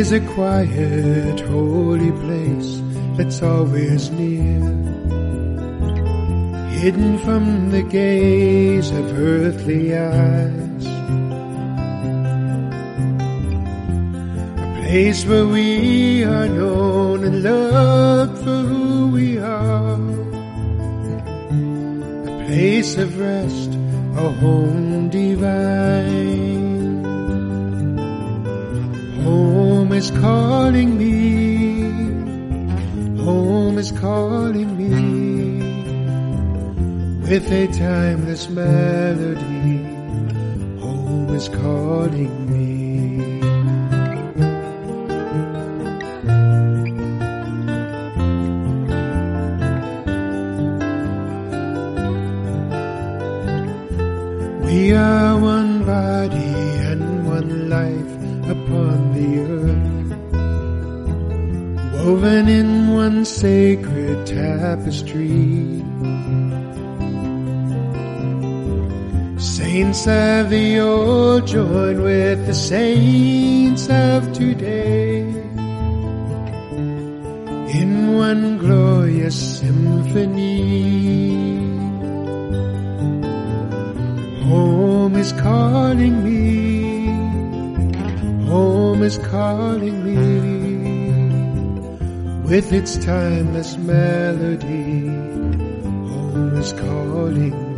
is a quiet, holy place that's always near, hidden from the gaze of earthly eyes. A place where we are known and loved for who we are. A place of rest, a home divine. Home is calling me, home is calling me, with a timeless melody. Home is calling me. We are one body and one life upon the earth, woven in one sacred tapestry. Saints of the old join with the saints of today in one glorious symphony. Home is calling me, home is calling me, with its timeless melody. Home is calling me.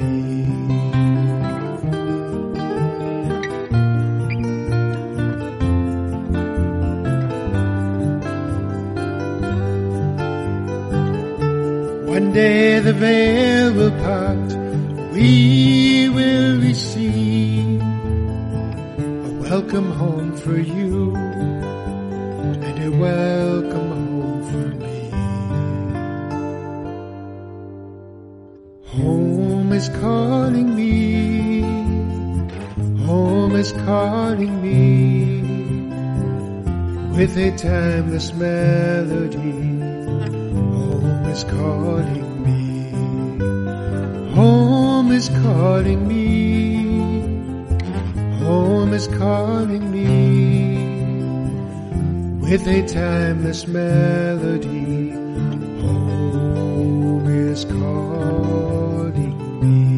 One day the veil will part, we will receive a welcome home for you and a welcome home for me. Home is calling me, home is calling me, with a timeless melody. Home is calling me. Home is calling me, home is calling me, with a timeless melody. Home is calling me.